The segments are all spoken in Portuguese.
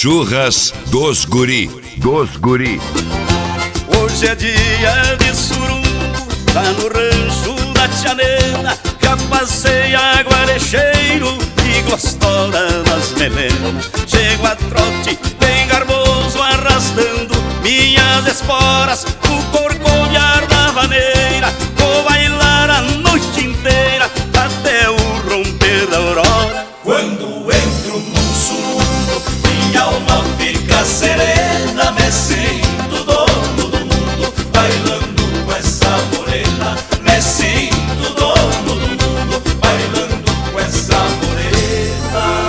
Churras dos Guri. Hoje é dia de surungo, tá no rancho da Tia Nena. Já passei aguarecheiro e gostosa nas melenas. Chego a trote bem garboso, arrastando minhas esporas. O corcoviar da vaneira, vou bailar a noite inteira até o romper da aurora. Quando entro num surungo, minha alma fica serena. Me sinto dono do mundo, bailando com essa morena. Me sinto dono do mundo, bailando com essa morena.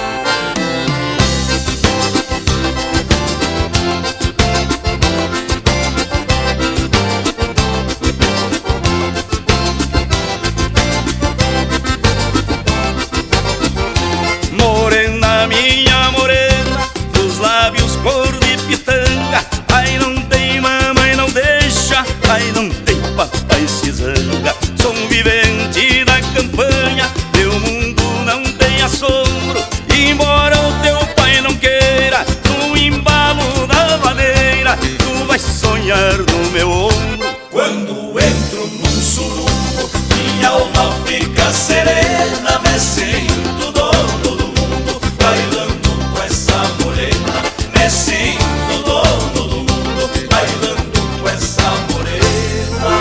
Morena, minha morena, dos lábios cor de pitanga. Ai, não tem mamãe, não deixa, ai, não tem papai se zanga. Sou um vivente da campanha, meu mundo não tem assombro. Embora o teu pai não queira, no embalo da maneira, tu vais sonhar no meu ombro. Quando entro num surungo, minha alma fica serena. Me sinto dono do mundo, bailando com essa morena. Me sinto dono do mundo, bailando com essa morena.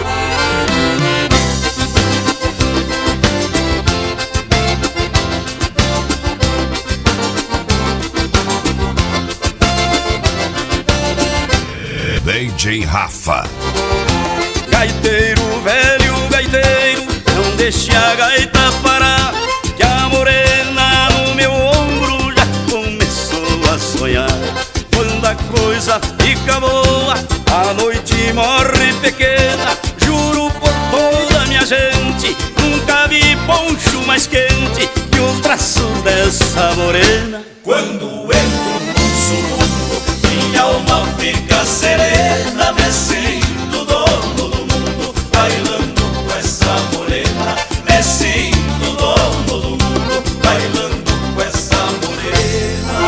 DJ Rafa. Gaiteiro, velho gaiteiro, não deixe a gaita parar, que a morena no meu ombro já começou a sonhar. Quando a coisa fica boa, a noite morre pequena. Juro por toda minha gente, nunca vi poncho mais quente que os braços dessa morena. Quando entro num surungo, minha alma fica serena. Me sinto dono do mundo, bailando com essa morena. Me sinto dono do mundo, bailando com essa morena.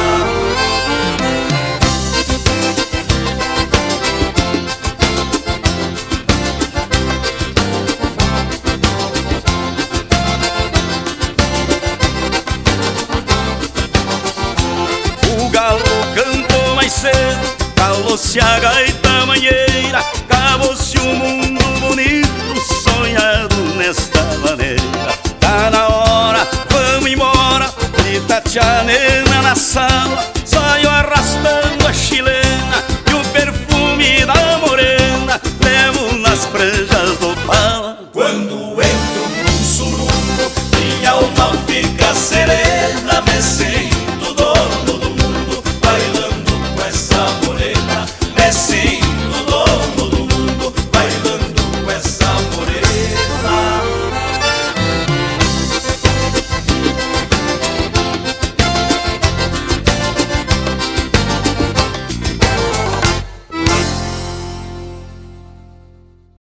O galo cantou mais cedo, calou-se a gaita manheira, acabou-se um mundo bonito, sonhado nesta maneira. Tá na hora, vamos embora, grita a Tia Nena na sala, saio arrastando a chilena.